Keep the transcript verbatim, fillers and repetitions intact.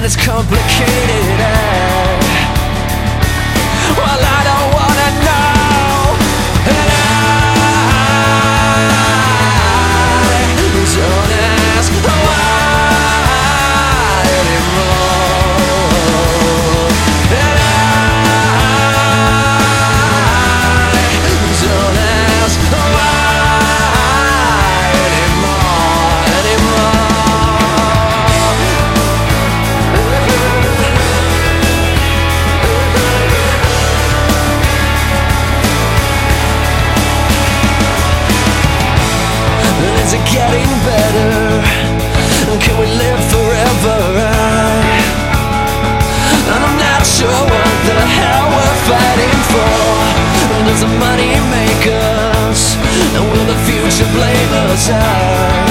and it's complicated. eh? Well, I don't wanna know, and I don't ask why anymore. And I don't ask why anymore, anymore. Is it getting better? Can we live forever? And I'm not sure what the hell we're fighting for. Does the money make us? And will the future blame us? I